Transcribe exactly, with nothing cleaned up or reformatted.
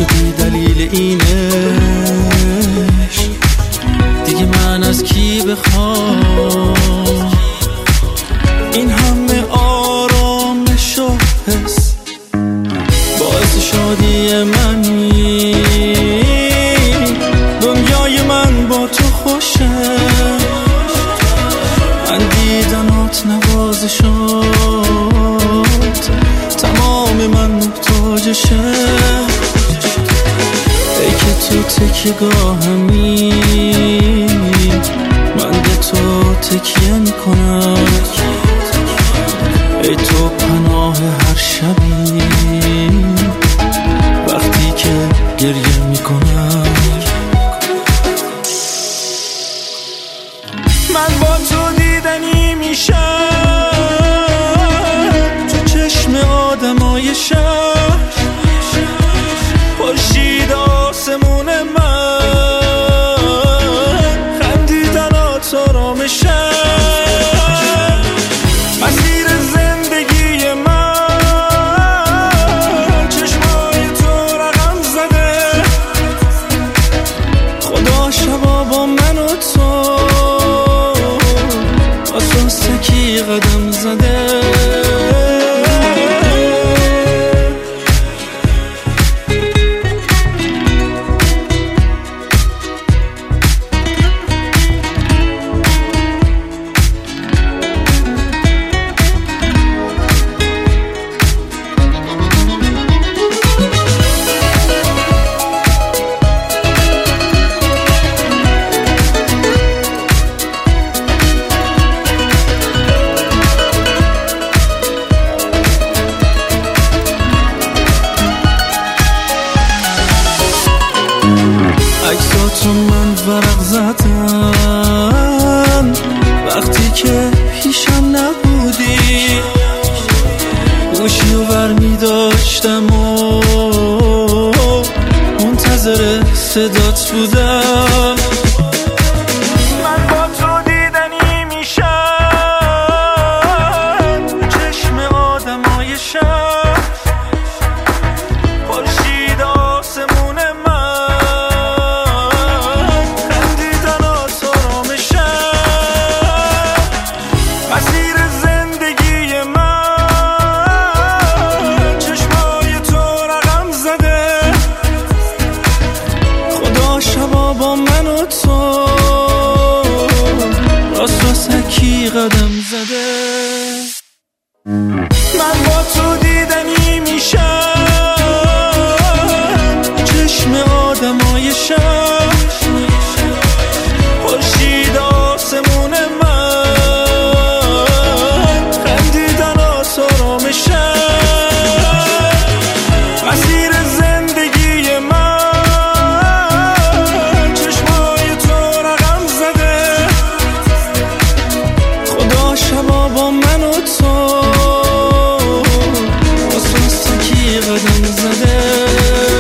شدی دلیل اینش، دیگه من از کی بخوام این همه آرامش و حس؟ باعث شادی منی، دنیای من با تو خوشه، من دیدنات نوازشات، تمام من محتاجشه. ای که تو تکیه گاهمی، من به تو تکیه میکنم. ای تو پناه هر شبی وقتی که گریه میکنم. من با تو دیدنی میشم تو چشم آدمای شهر، خورشید آسمون من، خندیدنات آرامشم. مسیر زندگی من چشمای تو رقم زده، خدا شبا با من و تو آساسکی قدم زده. عکساتو من ورق زدم وقتی که پیشم نبودی، گوشی و برمی داشتم و منتظر صدات بودم. من با تو دیدنی میشم چشم آدمای شهر، خورشید آسمون من، خندیدنات آرامشم. مسیر زندگی من چشمای تو رقم زده، خدا شبا با من و تو راست راستکی قدم زده. من با تو دیدنی میشم چشم آدمای شهر، خورشید آسمون من، خندیدنات آرامشم. مسیر زندگی من چشمای تو رقم زده، خدا شبا با من و تو آساسکی قدم زده.